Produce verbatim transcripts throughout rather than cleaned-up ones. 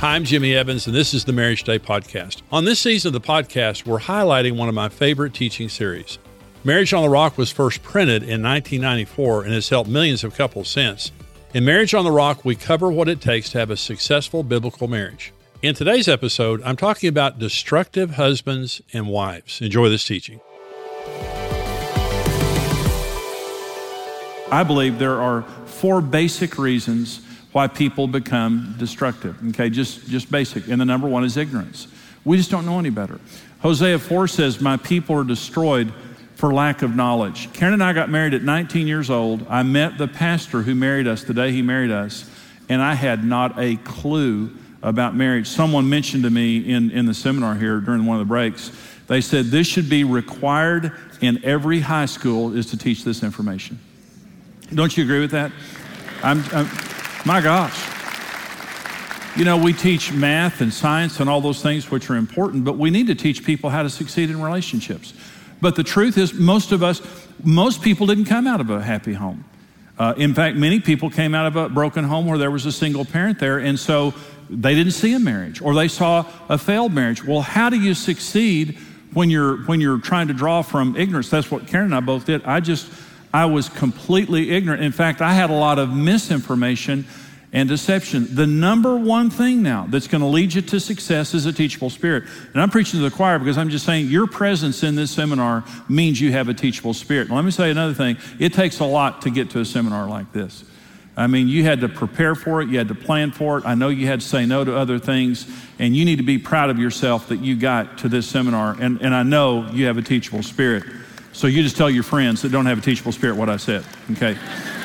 Hi, I'm Jimmy Evans, and this is the Marriage Today podcast. On this season of the podcast, we're highlighting one of my favorite teaching series. Marriage on the Rock was first printed in nineteen ninety-four and has helped millions of couples since. In Marriage on the Rock, we cover what it takes to have a successful biblical marriage. In today's episode, I'm talking about destructive husbands and wives. Enjoy this teaching. I believe there are four basic reasons why people become destructive, okay, just, just basic. And the number one is ignorance. We just don't know any better. Hosea four says, my people are destroyed for lack of knowledge. Karen and I got married at nineteen years old. I met the pastor who married us the day he married us, and I had not a clue about marriage. Someone mentioned to me in, in the seminar here during one of the breaks, they said this should be required in every high school is to teach this information. Don't you agree with that? I'm, I'm My gosh. You know, we teach math and science and all those things which are important, but we need to teach people how to succeed in relationships. But the truth is, most of us, most people didn't come out of a happy home. Uh, in fact, many people came out of a broken home where there was a single parent there, and so they didn't see a marriage, or they saw a failed marriage. Well, how do you succeed when you're when you're trying to draw from ignorance? That's what Karen and I both did. I just I was completely ignorant. In fact, I had a lot of misinformation and deception. The number one thing now that's going to lead you to success is a teachable spirit. And I'm preaching to the choir because I'm just saying your presence in this seminar means you have a teachable spirit. Now, let me say another thing. It takes a lot to get to a seminar like this. I mean, you had to prepare for it. You had to plan for it. I know you had to say no to other things. And you need to be proud of yourself that you got to this seminar. And, and I know you have a teachable spirit. So you just tell your friends that don't have a teachable spirit what I said, okay?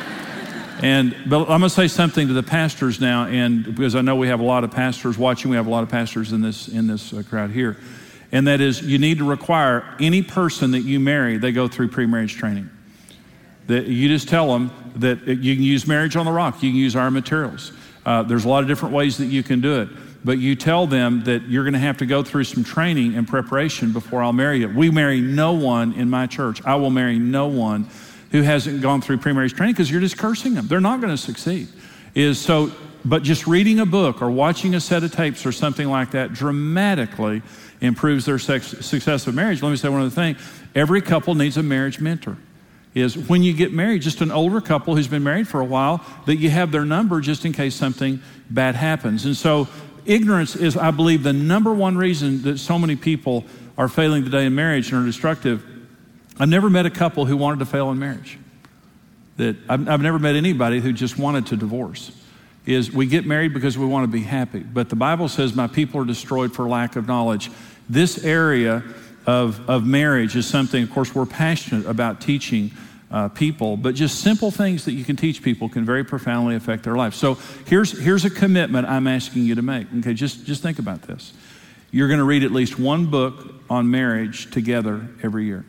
And but I'm going to say something to the pastors now, and because I know we have a lot of pastors watching, we have a lot of pastors in this in this uh, crowd here, and that is you need to require any person that you marry, they go through pre-marriage training. That you just tell them that you can use Marriage on the Rock, you can use our materials. Uh, there's a lot of different ways that you can do it. But you tell them that you're going to have to go through some training and preparation before I'll marry you. We marry no one in my church. I will marry no one who hasn't gone through pre-marriage training because you're just cursing them. They're not going to succeed. Is so, but just reading a book or watching a set of tapes or something like that dramatically improves their sex, success of marriage. Let me say one other thing. Every couple needs a marriage mentor. Is when you get married, just an older couple who's been married for a while, that you have their number just in case something bad happens. And so ignorance is, I believe, the number one reason that so many people are failing today in marriage and are destructive. I've never met a couple who wanted to fail in marriage. That I've, I've never met anybody who just wanted to divorce. Is we get married because we want to be happy. But the Bible says, my people are destroyed for lack of knowledge. This area of, of marriage is something, of course, we're passionate about teaching Uh, people, but just simple things that you can teach people can very profoundly affect their life. So here's here's a commitment I'm asking you to make. Okay, just just think about this. You're going to read at least one book on marriage together every year.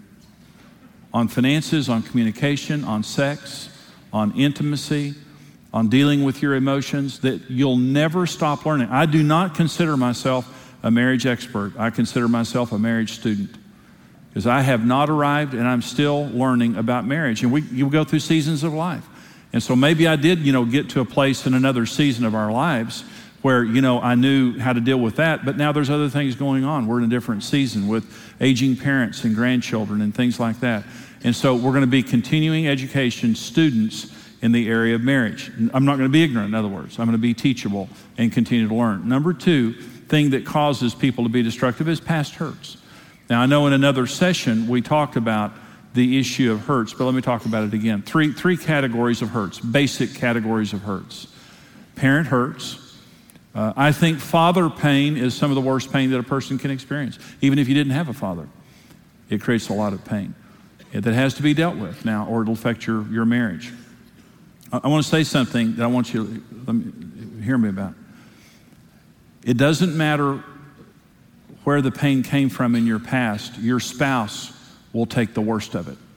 On finances, on communication, on sex, on intimacy, on dealing with your emotions, that you'll never stop learning. I do not consider myself a marriage expert. I consider myself a marriage student. Because I have not arrived and I'm still learning about marriage. And we you go through seasons of life. And so maybe I did, you know, get to a place in another season of our lives where, you know, I knew how to deal with that. But now there's other things going on. We're in a different season with aging parents and grandchildren and things like that. And so we're going to be continuing education students in the area of marriage. I'm not going to be ignorant, in other words. I'm going to be teachable and continue to learn. Number two thing that causes people to be destructive is past hurts. Now, I know in another session we talked about the issue of hurts, but let me talk about it again. Three, three categories of hurts, basic categories of hurts. Parent hurts. Uh, I think father pain is some of the worst pain that a person can experience, even if you didn't have a father. It creates a lot of pain that has to be dealt with now, or it'll affect your, your marriage. I, I want to say something that I want you to let me, hear me about. It doesn't matter where the pain came from in your past, your spouse will take the worst of it.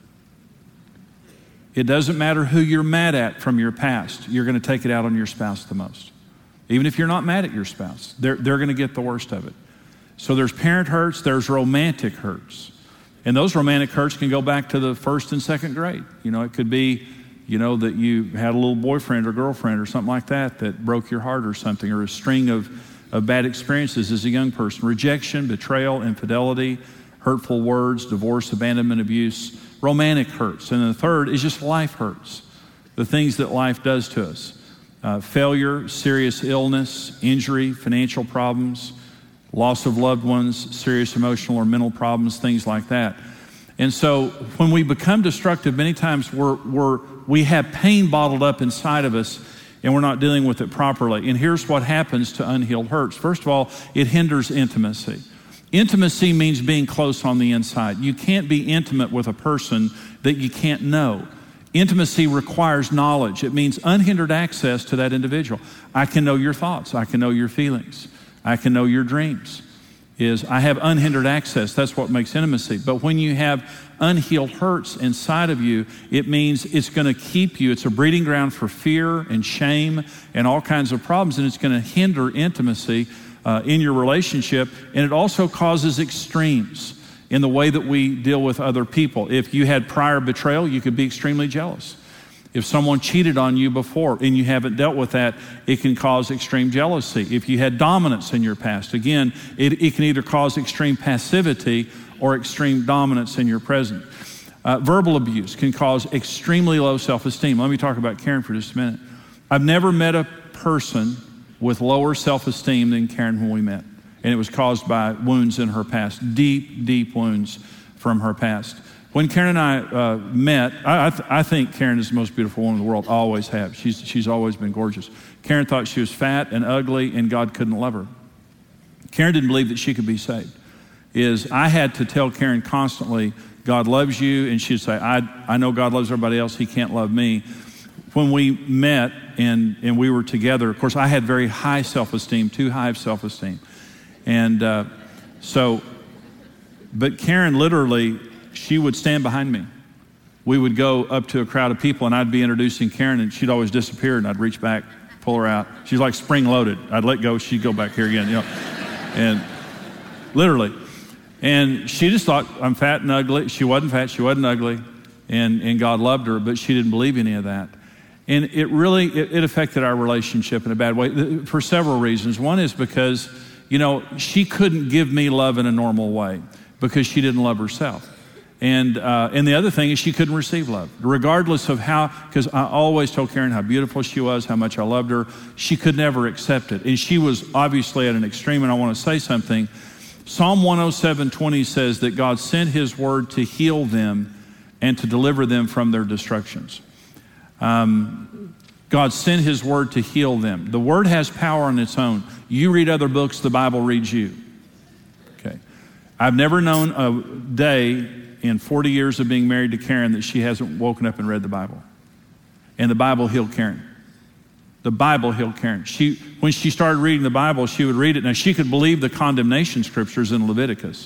It doesn't matter who you're mad at from your past, you're going to take it out on your spouse the most. Even if you're not mad at your spouse, they're, they're going to get the worst of it. So there's parent hurts, there's romantic hurts. And those romantic hurts can go back to the first and second grade. You know, it could be, you know, that you had a little boyfriend or girlfriend or something like that that broke your heart or something, or a string of of bad experiences as a young person: rejection, betrayal, infidelity, hurtful words, divorce, abandonment, abuse, romantic hurts. And the third is just life hurts, the things that life does to us. Uh, failure, serious illness, injury, financial problems, loss of loved ones, serious emotional or mental problems, things like that. And so when we become destructive, many times we're, we're, we have pain bottled up inside of us and we're not dealing with it properly. And here's what happens to unhealed hurts. First of all, it hinders intimacy. Intimacy means being close on the inside. You can't be intimate with a person that you can't know. Intimacy requires knowledge. It means unhindered access to that individual. I can know your thoughts. I can know your feelings. I can know your dreams. Is I have unhindered access. That's what makes intimacy. But when you have unhealed hurts inside of you, it means it's going to keep you. It's a breeding ground for fear and shame and all kinds of problems, and it's going to hinder intimacy uh, in your relationship. And it also causes extremes in the way that we deal with other people. If you had prior betrayal, you could be extremely jealous. If someone cheated on you before and you haven't dealt with that, it can cause extreme jealousy. If you had dominance in your past, again, it, it can either cause extreme passivity or extreme dominance in your present. Uh, verbal abuse can cause extremely low self-esteem. Let me talk about Karen for just a minute. I've never met a person with lower self-esteem than Karen when we met. And it was caused by wounds in her past, deep, deep wounds from her past. When Karen and I uh, met, I, I, th- I think Karen is the most beautiful woman in the world. I always have. She's, she's always been gorgeous. Karen thought she was fat and ugly and God couldn't love her. Karen didn't believe that she could be saved. Is I had to tell Karen constantly, God loves you, and she'd say, I, I know God loves everybody else. He can't love me. When we met and, and we were together, of course, I had very high self-esteem, too high of self-esteem. And uh, so, but Karen literally, she would stand behind me. We would go up to a crowd of people and I'd be introducing Karen and she'd always disappear and I'd reach back, pull her out. She's like spring loaded. I'd let go, she'd go back here again, you know, and literally. And she just thought, I'm fat and ugly. She wasn't fat, she wasn't ugly, and, and God loved her, but she didn't believe any of that. And it really, it, it affected our relationship in a bad way for several reasons. One is because, you know, she couldn't give me love in a normal way because she didn't love herself. And uh, and the other thing is she couldn't receive love, regardless of how, because I always told Karen how beautiful she was, how much I loved her. She could never accept it. And she was obviously at an extreme, and I want to say something. Psalm one oh seven twenty says that God sent his word to heal them and to deliver them from their destructions. Um, God sent his word to heal them. The word has power on its own. You read other books, the Bible reads you. Okay. I've never known a day in forty years of being married to Karen that she hasn't woken up and read the Bible. And the Bible healed Karen. The Bible healed Karen. She, when she started reading the Bible, she would read it. Now, she could believe the condemnation scriptures in Leviticus.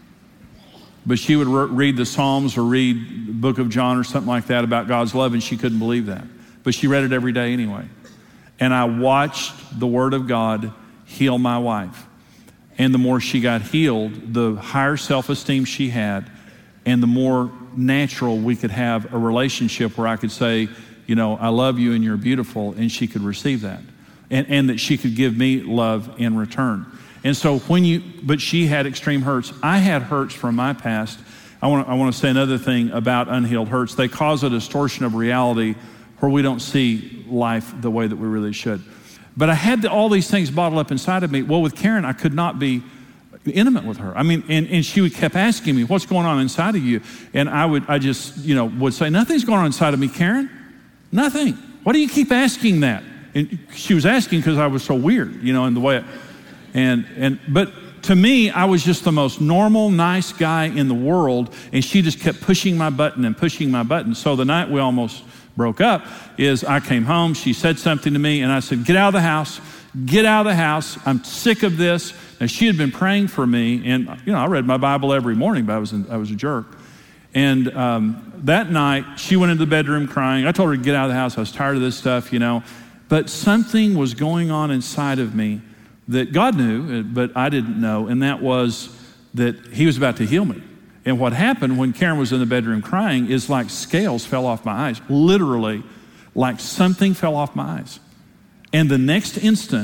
But she would re- read the Psalms or read the book of John or something like that about God's love, and she couldn't believe that. But she read it every day anyway. And I watched the Word of God heal my wife. And the more she got healed, the higher self-esteem she had, and the more natural we could have a relationship where I could say, you know, I love you and you're beautiful, and she could receive that. And, and that she could give me love in return. And so when you, but she had extreme hurts. I had hurts from my past. I want to, I want to say another thing about unhealed hurts. They cause a distortion of reality where we don't see life the way that we really should. But I had the, all these things bottled up inside of me. Well, with Karen, I could not be intimate with her. I mean, and, and she would kept asking me, what's going on inside of you? And I would, I just, you know, would say, nothing's going on inside of me, Karen. Nothing. Why do you keep asking that? And she was asking because I was so weird, you know, in the way, it, and, and, but to me, I was just the most normal, nice guy in the world. And she just kept pushing my button and pushing my button. So the night we almost broke up is I came home, she said something to me, and I said, get out of the house, get out of the house. I'm sick of this. And she had been praying for me, and you know, I read my Bible every morning, but I was, in, I was a jerk. And um, that night, she went into the bedroom crying. I told her to get out of the house. I was tired of this stuff, you know. But something was going on inside of me that God knew, but I didn't know, and that was that he was about to heal me. And what happened when Karen was in the bedroom crying is like scales fell off my eyes, literally like something fell off my eyes. And the next instant,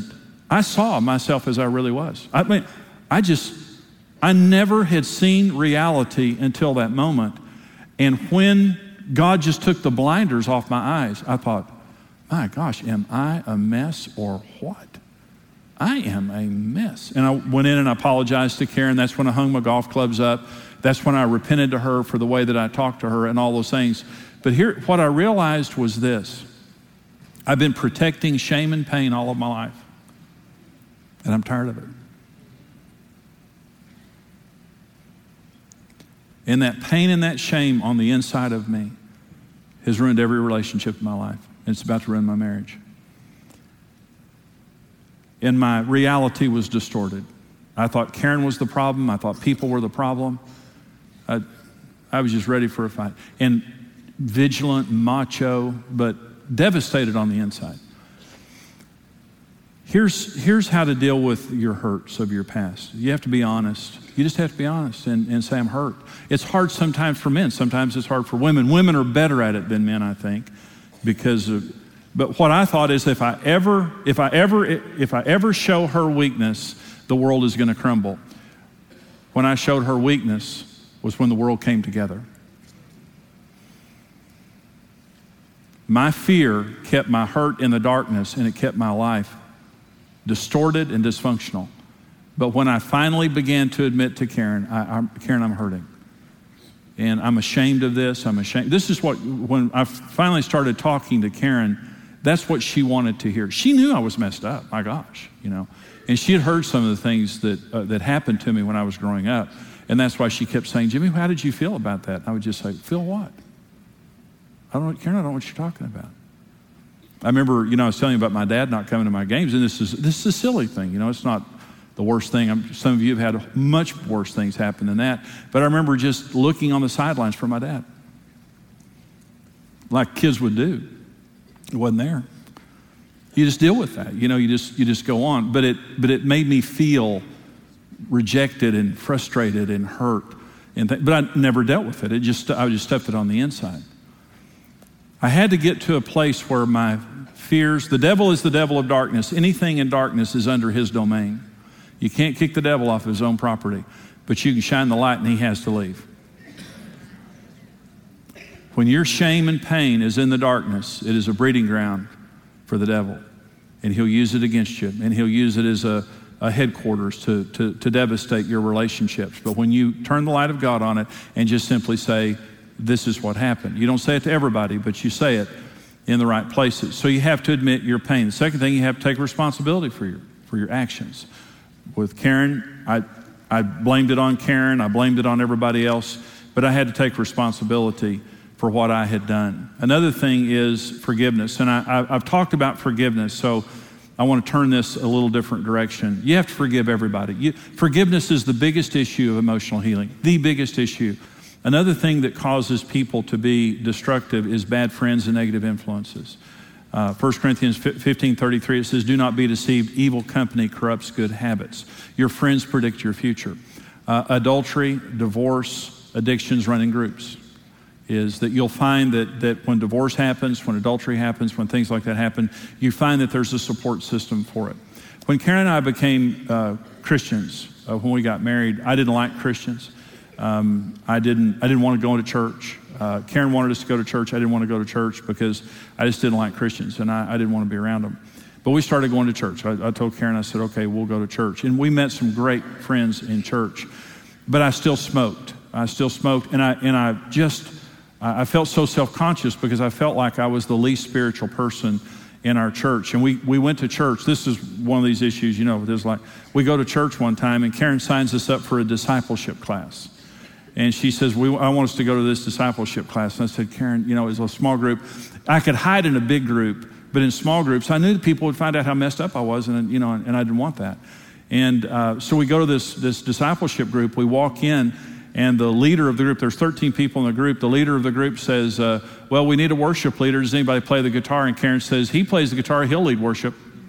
I saw myself as I really was. I mean, I just, I never had seen reality until that moment. And when God just took the blinders off my eyes, I thought, my gosh, am I a mess or what? I am a mess. And I went in and I apologized to Karen. That's when I hung my golf clubs up. That's when I repented to her for the way that I talked to her and all those things. But here, what I realized was this. I've been protecting shame and pain all of my life. And I'm tired of it. And that pain and that shame on the inside of me has ruined every relationship in my life. And it's about to ruin my marriage. And my reality was distorted. I thought Karen was the problem. I thought people were the problem. I, I was just ready for a fight. And vigilant, macho, but devastated on the inside. Here's, here's how to deal with your hurts of your past. You have to be honest. You just have to be honest and, and say, I'm hurt. It's hard sometimes for men. Sometimes it's hard for women. Women are better at it than men, I think, because of, but what I thought is if I ever, if I ever, if I ever show her weakness, the world is going to crumble. When I showed her weakness was when the world came together. My fear kept my hurt in the darkness, and it kept my life distorted and dysfunctional. But when I finally began to admit to Karen, I, I'm, Karen, I'm hurting. And I'm ashamed of this. I'm ashamed. This is what, when I finally started talking to Karen, that's what she wanted to hear. She knew I was messed up. My gosh, you know. And she had heard some of the things that uh, that happened to me when I was growing up. And that's why she kept saying, Jimmy, how did you feel about that? And I would just say, feel what? I don't, Karen, I don't know what you're talking about. I remember, you know, I was telling you about my dad not coming to my games, and this is this is a silly thing. You know, it's not the worst thing. I'm, some of you have had much worse things happen than that. But I remember just looking on the sidelines for my dad, like kids would do. It wasn't there. You just deal with that. You know, you just you just go on. But it but it made me feel rejected and frustrated and hurt. And th- but I never dealt with it. It just I just stuffed it on the inside. I had to get to a place where my fears, the devil is the devil of darkness. Anything in darkness is under his domain. You can't kick the devil off his own property, but you can shine the light and he has to leave. When your shame and pain is in the darkness, it is a breeding ground for the devil. And he'll use it against you. And he'll use it as a, a headquarters to, to, to devastate your relationships. But when you turn the light of God on it and just simply say, this is what happened. You don't say it to everybody, but you say it in the right places. So you have to admit your pain. The second thing, you have to take responsibility for your for your actions. With Karen, I I blamed it on Karen. I blamed it on everybody else, but I had to take responsibility for what I had done. Another thing is forgiveness, and I, I, I've talked about forgiveness, so I want to turn this a little different direction. You have to forgive everybody. You, forgiveness is the biggest issue of emotional healing, the biggest issue. Another thing that causes people to be destructive is bad friends and negative influences. Uh, First Corinthians fifteen thirty-three, it says, do not be deceived. Evil company corrupts good habits. Your friends predict your future. Uh, adultery, divorce, addictions run in groups. Is that you'll find that, that when divorce happens, when adultery happens, when things like that happen, you find that there's a support system for it. When Karen and I became uh, Christians, uh, when we got married, I didn't like Christians. Um, I didn't I didn't want to go to church. Uh, Karen wanted us to go to church. I didn't want to go to church because I just didn't like Christians, and I, I didn't want to be around them. But we started going to church. I, I told Karen, I said, okay, we'll go to church. And we met some great friends in church. But I still smoked. I still smoked, and I and I just, I felt so self-conscious because I felt like I was the least spiritual person in our church. And we, we went to church. This is one of these issues, you know, there's like, we go to church one time, and Karen signs us up for a discipleship class. And she says, we, I want us to go to this discipleship class. And I said, Karen, you know, it was a small group. I could hide in a big group, but in small groups, I knew that people would find out how messed up I was, and you know, and I didn't want that. And uh, so we go to this, this discipleship group. We walk in, and the leader of the group, there's thirteen people in the group. The leader of the group says, uh, well, we need a worship leader. Does anybody play the guitar? And Karen says, he plays the guitar, he'll lead worship.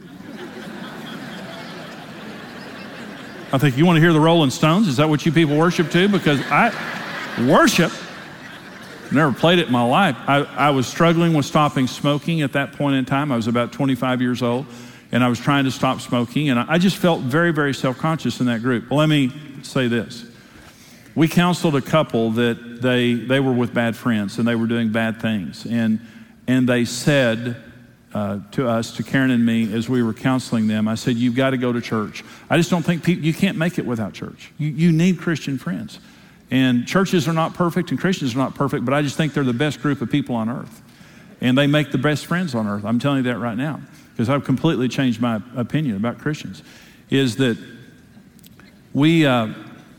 I think, you want to hear the Rolling Stones? Is that what you people worship to? Because I worship, never played it in my life. I, I was struggling with stopping smoking at that point in time. I was about twenty-five years old. and I was trying to stop smoking, and I just felt very, very self-conscious in that group. Well, let me say this. We counseled a couple that they they were with bad friends, and they were doing bad things, and and they said uh, to us, to Karen and me, as we were counseling them, I said, you've got to go to church. I just don't think people, you can't make it without church. You, you need Christian friends. And churches are not perfect, and Christians are not perfect, but I just think they're the best group of people on earth. And they make the best friends on earth. I'm telling you that right now, because I've completely changed my opinion about Christians, is that we... Uh,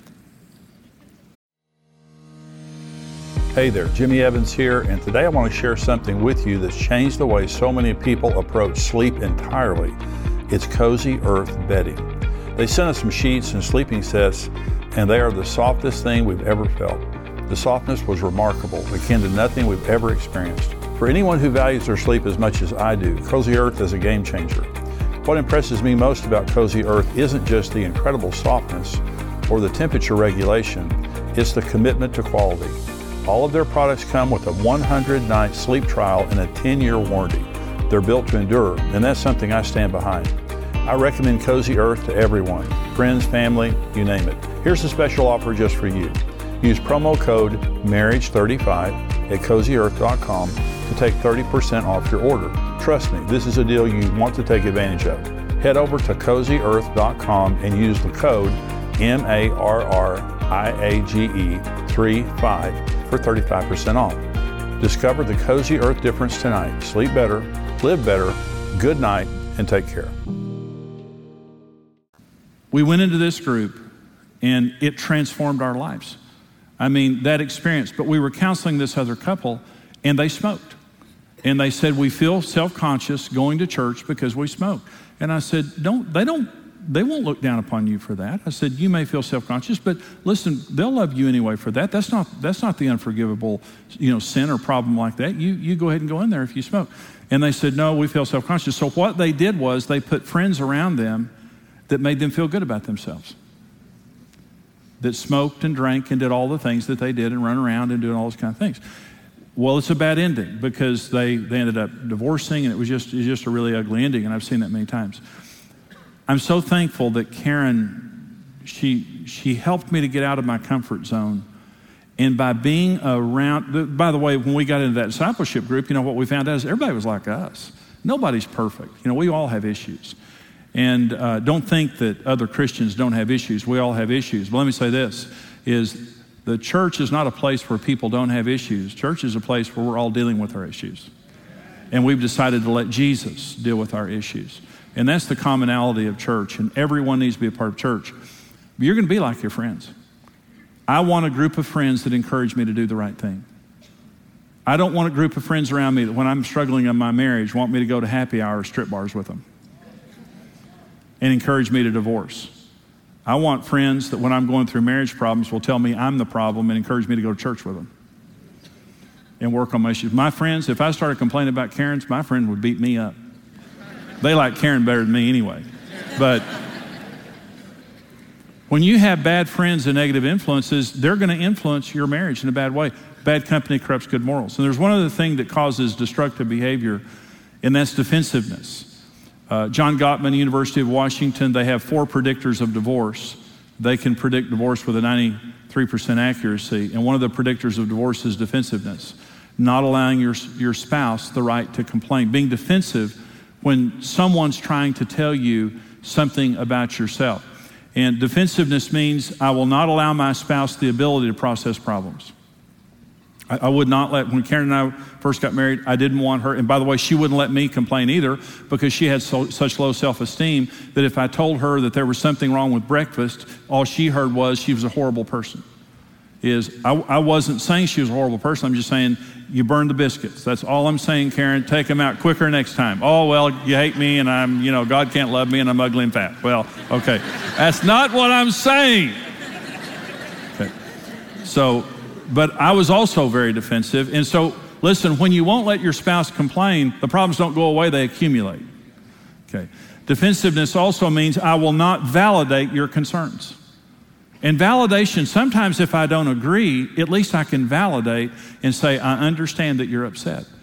Hey there, Jimmy Evans here, and today I want to share something with you that's changed the way so many people approach sleep entirely. It's Cozy Earth bedding. They sent us some sheets and sleeping sets, and they are the softest thing we've ever felt. The softness was remarkable, akin to nothing we've ever experienced. For anyone who values their sleep as much as I do, Cozy Earth is a game changer. What impresses me most about Cozy Earth isn't just the incredible softness or the temperature regulation, it's the commitment to quality. All of their products come with a one hundred night sleep trial and a ten year warranty. They're built to endure, and that's something I stand behind. I recommend Cozy Earth to everyone, friends, family, you name it. Here's a special offer just for you. Use promo code marriage thirty-five at cozy earth dot com to take thirty percent off your order. Trust me, this is a deal you want to take advantage of. Head over to cozy earth dot com and use the code M A R R I A G E thirty-five for thirty-five percent off. Discover the Cozy Earth difference tonight. Sleep better, live better, good night, and take care. We went into this group, and it transformed our lives. I mean, that experience. But we were counseling this other couple, and they smoked. And they said, we feel self-conscious going to church because we smoke. And I said, don't, they don't, they won't look down upon you for that. I said, you may feel self-conscious, but listen, they'll love you anyway for that. That's not, that's not the unforgivable, you know, sin or problem like that. You, you go ahead and go in there if you smoke. And they said, no, we feel self-conscious. So what they did was they put friends around them that made them feel good about themselves, that smoked and drank and did all the things that they did and run around and doing all those kind of things. Well, it's a bad ending because they, they ended up divorcing, and it was just, it was just a really ugly ending, and I've seen that many times. I'm so thankful that Karen, she she helped me to get out of my comfort zone. And by being around, by the way, when we got into that discipleship group, you know, what we found out is everybody was like us. Nobody's perfect. You know, we all have issues. And uh, don't think that other Christians don't have issues. We all have issues. But let me say this, is the church is not a place where people don't have issues. Church is a place where we're all dealing with our issues. And we've decided to let Jesus deal with our issues. And that's the commonality of church, and everyone needs to be a part of church. But you're going to be like your friends. I want a group of friends that encourage me to do the right thing. I don't want a group of friends around me that when I'm struggling in my marriage want me to go to happy hour or strip bars with them and encourage me to divorce. I want friends that when I'm going through marriage problems will tell me I'm the problem and encourage me to go to church with them and work on my issues. My friends, if I started complaining about Karen's, my friend would beat me up. They like Karen better than me anyway. But when you have bad friends and negative influences, they're going to influence your marriage in a bad way. Bad company corrupts good morals. And there's one other thing that causes destructive behavior, and that's defensiveness. Uh, John Gottman, University of Washington, they have four predictors of divorce. They can predict divorce with a ninety-three percent accuracy. And one of the predictors of divorce is defensiveness. Not allowing your, your spouse the right to complain. Being defensive when someone's trying to tell you something about yourself. And defensiveness means I will not allow my spouse the ability to process problems. I, I would not let, when Karen and I first got married, I didn't want her, and by the way, she wouldn't let me complain either because she had so, such low self-esteem that if I told her that there was something wrong with breakfast, all she heard was she was a horrible person. Is I, I wasn't saying she was a horrible person. I'm just saying you burned the biscuits. That's all I'm saying, Karen. Take them out quicker next time. Oh, well, you hate me and I'm, you know, God can't love me and I'm ugly and fat. Well, okay. That's not what I'm saying. Okay. So, but I was also very defensive. And so, listen, when you won't let your spouse complain, the problems don't go away, they accumulate. Okay. Defensiveness also means I will not validate your concerns. And validation, sometimes if I don't agree, at least I can validate and say, I understand that you're upset.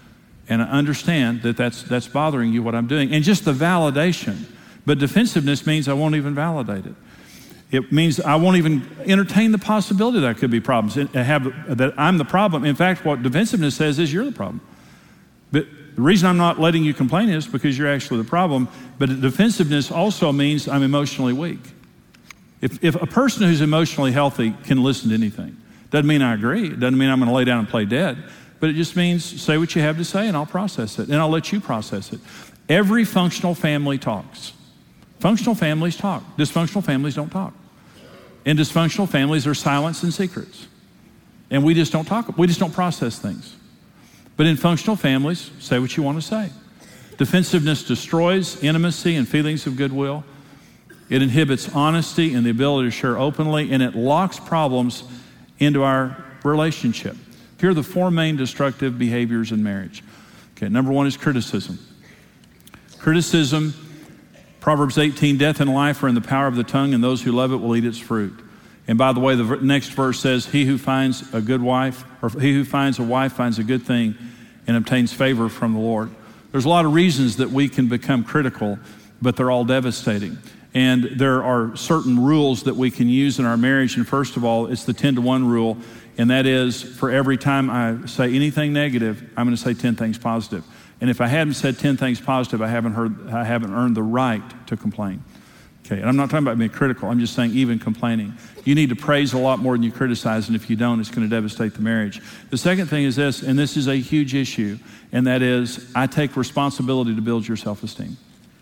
And I understand that that's, that's bothering you, what I'm doing. And just the validation. But defensiveness means I won't even validate it. It means I won't even entertain the possibility that there could be problems, and have, that I'm the problem. In fact, what defensiveness says is you're the problem. But the reason I'm not letting you complain is because you're actually the problem. But defensiveness also means I'm emotionally weak. If, if a person who's emotionally healthy can listen to anything, doesn't mean I agree. It doesn't mean I'm going to lay down and play dead. But it just means say what you have to say and I'll process it. And I'll let you process it. Every functional family talks. Functional families talk. Dysfunctional families don't talk. In dysfunctional families, there's silence and secrets. And we just don't talk. We just don't process things. But in functional families, say what you want to say. Defensiveness destroys intimacy and feelings of goodwill. It inhibits honesty and the ability to share openly, and it locks problems into our relationship. Here are the four main destructive behaviors in marriage. Okay, number one is criticism. Criticism, Proverbs eighteen, death and life are in the power of the tongue, and those who love it will eat its fruit. And by the way, the next verse says, he who finds a good wife, or he who finds a wife finds a good thing and obtains favor from the Lord. There's a lot of reasons that we can become critical, but they're all devastating. And there are certain rules that we can use in our marriage. And first of all, it's the ten to one rule. And that is, for every time I say anything negative, I'm going to say ten things positive. And if I haven't said ten things positive, I haven't heard, I haven't earned the right to complain. Okay, and I'm not talking about being critical. I'm just saying even complaining. You need to praise a lot more than you criticize, and if you don't, it's going to devastate the marriage. The second thing is this, and this is a huge issue, and that is I take responsibility to build your self-esteem.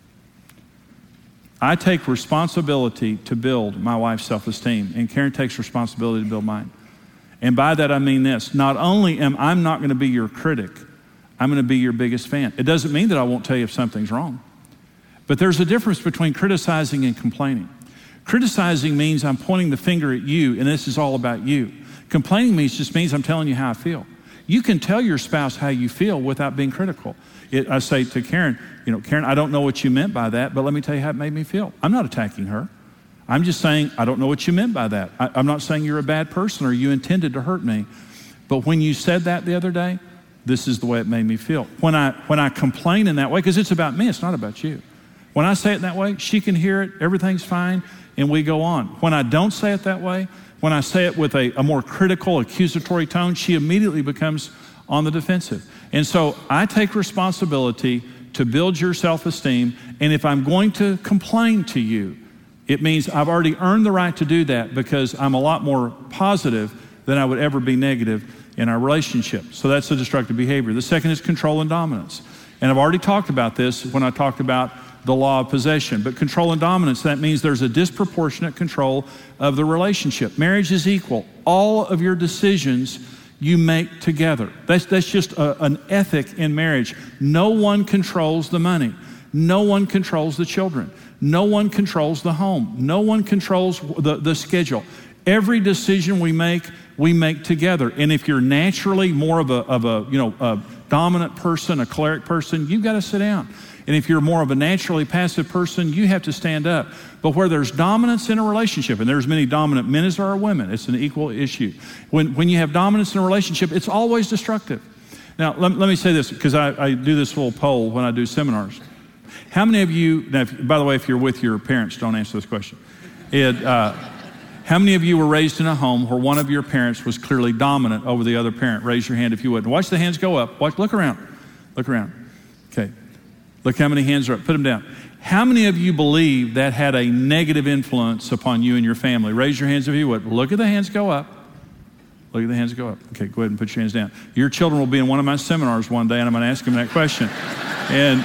I take responsibility to build my wife's self-esteem, and Karen takes responsibility to build mine. And by that I mean this, not only am I not going to be your critic, I'm going to be your biggest fan. It doesn't mean that I won't tell you if something's wrong. But there's a difference between criticizing and complaining. Criticizing means I'm pointing the finger at you, and this is all about you. Complaining means just means I'm telling you how I feel. You can tell your spouse how you feel without being critical. It, I say to Karen, you know, Karen, I don't know what you meant by that, but let me tell you how it made me feel. I'm not attacking her. I'm just saying, I don't know what you meant by that. I, I'm not saying you're a bad person or you intended to hurt me. But when you said that the other day, this is the way it made me feel. When I, when I complain in that way, because it's about me, it's not about you. When I say it that way, she can hear it, everything's fine, and we go on. When I don't say it that way, when I say it with a, a more critical, accusatory tone, she immediately becomes on the defensive. And so I take responsibility to build your self-esteem, and if I'm going to complain to you, it means I've already earned the right to do that because I'm a lot more positive than I would ever be negative in our relationship. So that's the destructive behavior. The second is control and dominance. And I've already talked about this when I talked about the law of possession. But control and dominance, that means there's a disproportionate control of the relationship. Marriage is equal. All of your decisions you make together. That's, that's just a, an ethic in marriage. No one controls the money. No one controls the children. No one controls the home. No one controls the, the schedule. Every decision we make, we make together. And if you're naturally more of a, of a you know, a dominant person, a choleric person, you've got to sit down. And if you're more of a naturally passive person, you have to stand up. But where there's dominance in a relationship, and there's many dominant men as there are women, it's an equal issue. When, when you have dominance in a relationship, it's always destructive. Now, let, let me say this, because I, I do this little poll when I do seminars. How many of you, now, if, by the way, if you're with your parents, don't answer this question. It, uh, how many of you were raised in a home where one of your parents was clearly dominant over the other parent? Raise your hand if you would. Watch the hands go up. Watch, look around. Look around. Okay. Look how many hands are up. Put them down. How many of you believe that had a negative influence upon you and your family? Raise your hands if you would. Look at the hands go up. Look at the hands go up. Okay, go ahead and put your hands down. Your children will be in one of my seminars one day, and I'm going to ask them that question. And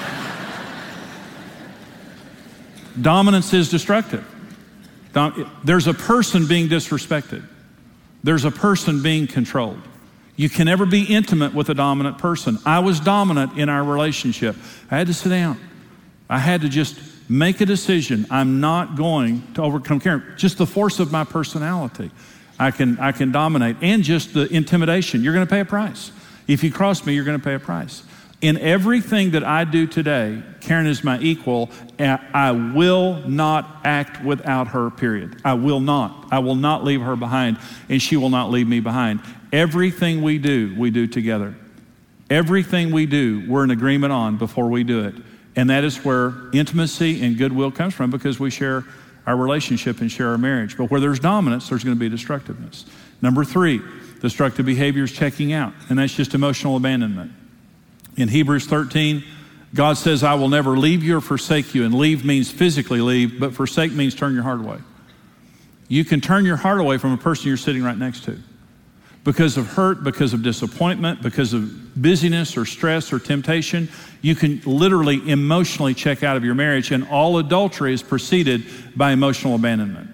dominance is destructive. There's a person being disrespected. There's a person being controlled. You can never be intimate with a dominant person. I was dominant in our relationship. I had to sit down. I had to just make a decision. I'm not going to overcome Karen. Just the force of my personality. I can, I can dominate. And just the intimidation. You're going to pay a price. If you cross me, you're going to pay a price. In everything that I do today, Karen is my equal. And I will not act without her, period. I will not. I will not leave her behind, and she will not leave me behind. Everything we do, we do together. Everything we do, we're in agreement on before we do it. And that is where intimacy and goodwill comes from, because we share our relationship and share our marriage. But where there's dominance, there's going to be destructiveness. Number three, destructive behavior is checking out, and that's just emotional abandonment. In Hebrews thirteen, God says, I will never leave you or forsake you. And leave means physically leave, but forsake means turn your heart away. You can turn your heart away from a person you're sitting right next to because of hurt, because of disappointment, because of busyness or stress or temptation. You can literally emotionally check out of your marriage, and all adultery is preceded by emotional abandonment.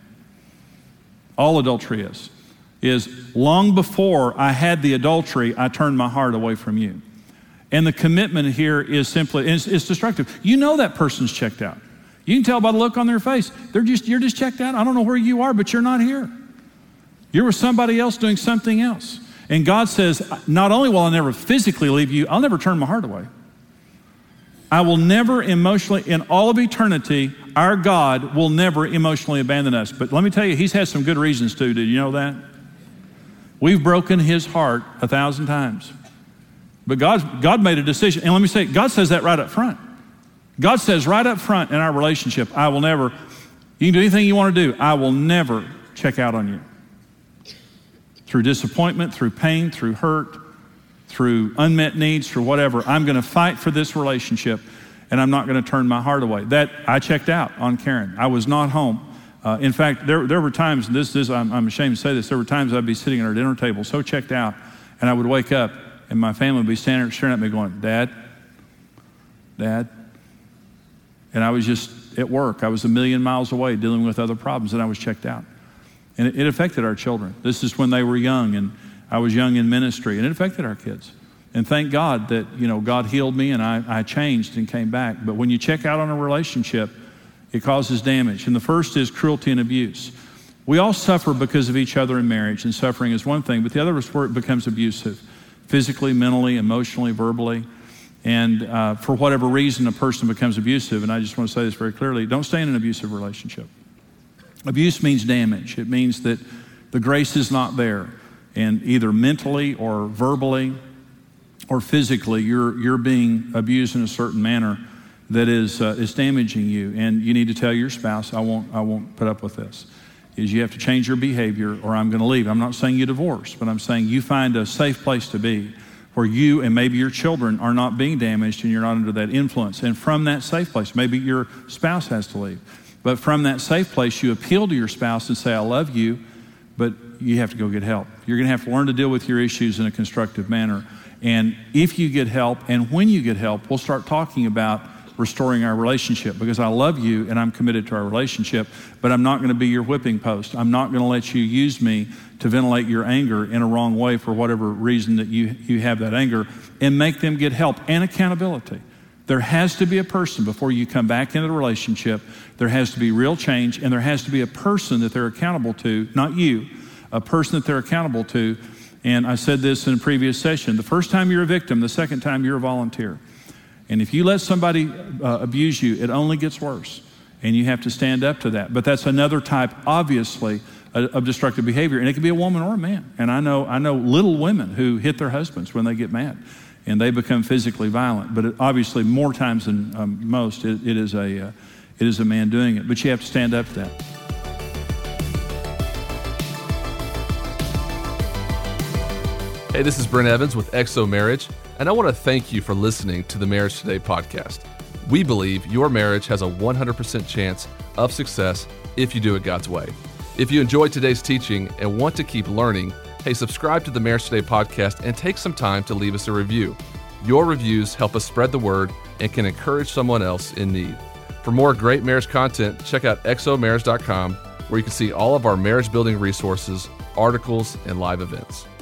All adultery is. is long before I had the adultery, I turned my heart away from you. And the commitment here is simply, it's, it's destructive. You know that person's checked out. You can tell by the look on their face. They're just, you're just checked out. I don't know where you are, but you're not here. You're with somebody else doing something else. And God says, not only will I never physically leave you, I'll never turn my heart away. I will never emotionally, in all of eternity, our God will never emotionally abandon us. But let me tell you, he's had some good reasons to. Did you know that? We've broken his heart a thousand times. But God, God made a decision. And let me say, God says that right up front. God says right up front in our relationship, I will never, you can do anything you want to do, I will never check out on you. Through disappointment, through pain, through hurt, through unmet needs, through whatever, I'm going to fight for this relationship, and I'm not going to turn my heart away. That, I checked out on Karen. I was not home. Uh, in fact, there, there were times, and this is, I'm, I'm ashamed to say this, there were times I'd be sitting at our dinner table so checked out, and I would wake up, and my family would be standing staring at me going, Dad, Dad. And I was just at work. I was a million miles away dealing with other problems, and I was checked out. And it, it affected our children. This is when they were young, and I was young in ministry, and it affected our kids. And thank God that, you know, God healed me, and I, I changed and came back. But when you check out on a relationship, it causes damage. And the first is cruelty and abuse. We all suffer because of each other in marriage, and suffering is one thing, but the other is where it becomes abusive. Physically, mentally, emotionally, verbally. And uh, for whatever reason, a person becomes abusive, and I just want to say this very clearly, don't stay in an abusive relationship. Abuse means damage. It means that the grace is not there, and either mentally or verbally or physically, you're you're being abused in a certain manner that is uh, is damaging you, and you need to tell your spouse, I won't I won't put up with this. Is you have to change your behavior, or I'm going to leave. I'm not saying you divorce, but I'm saying you find a safe place to be, where you and maybe your children are not being damaged and you're not under that influence. And from that safe place, maybe your spouse has to leave. But from that safe place, you appeal to your spouse and say, I love you, but you have to go get help. You're going to have to learn to deal with your issues in a constructive manner. And if you get help, and when you get help, we'll start talking about restoring our relationship, because I love you and I'm committed to our relationship, but I'm not going to be your whipping post. I'm not going to let you use me to ventilate your anger in a wrong way for whatever reason that you, you have that anger, and make them get help and accountability. There has to be a person before you come back into the relationship. There has to be real change, and there has to be a person that they're accountable to, not you, a person that they're accountable to. And I said this in a previous session. The first time you're a victim, the second time you're a volunteer. And if you let somebody uh, abuse you, it only gets worse. And you have to stand up to that. But that's another type, obviously, of destructive behavior. And it can be a woman or a man. And I know I know little women who hit their husbands when they get mad, and they become physically violent. But it, obviously, more times than um, most, it, it is a uh, it is a man doing it. But you have to stand up to that. Hey, this is Brent Evans with X O Marriage, and I want to thank you for listening to the Marriage Today podcast. We believe your marriage has a one hundred percent chance of success if you do it God's way. If you enjoyed today's teaching and want to keep learning, hey, subscribe to the Marriage Today podcast and take some time to leave us a review. Your reviews help us spread the word and can encourage someone else in need. For more great marriage content, check out X O marriage dot com, where you can see all of our marriage building resources, articles, and live events.